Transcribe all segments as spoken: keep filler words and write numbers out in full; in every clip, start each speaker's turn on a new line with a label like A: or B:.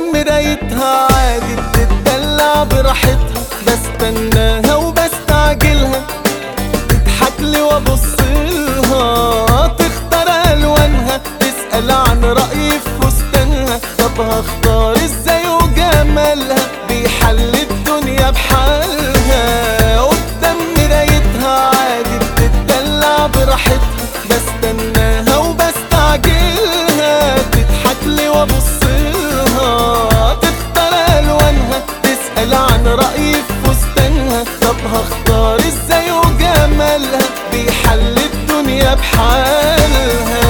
A: مرايتها عادي بتتدلع براحتها، بستناها وبستعجلها تضحكلي وابصلها، تختار الوانها تسأل عن رأيي في فستانها، طب هختار ازاي وجمالها بيحلي الدنيا بحالها. قدام مرايتها عادي بتتدلع براحتها، بستناها وبستعجلها تضحكلي وابصلها، تختار الوانها تسأل عن رأيي في فستانها، طب هختار ازاي وجمالها بيحلي الدنيا بحالها.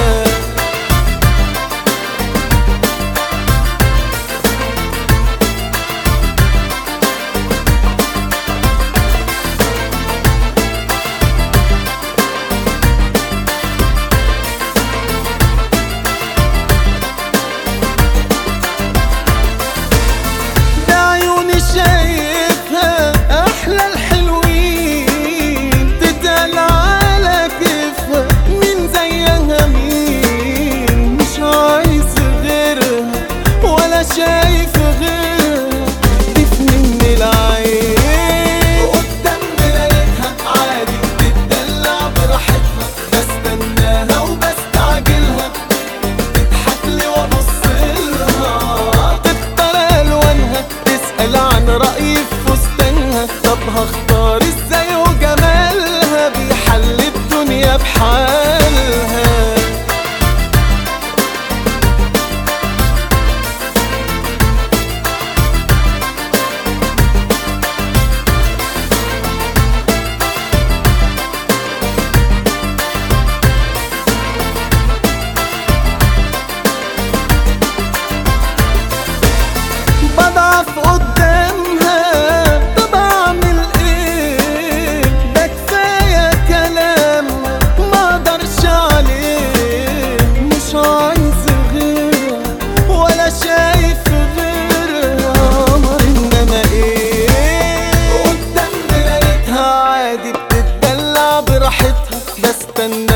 A: شايفها احلى الحلوين تتقال على كيفها، مين زيها مين، مش عايز غيرها ولا شايف غيرها، تفني من العين. قدام مرايتها عادي بتتدلع براحتها، بستناها وبستعجلها تضحكلي وابصلها، تختار الوانها تسأل عن رأيي في فستانها، طب هختار ازاي وجمالها بيحلي الدنيا بحالها. بضعف قدامها طب اعمل ايه، ده كفايه كلام ما اقدرش عليه، مش عايز غيرها ولا شايف غيرها قمر، انما ايه. قدام مرايتها عادي بتتدلع براحتها، بستنى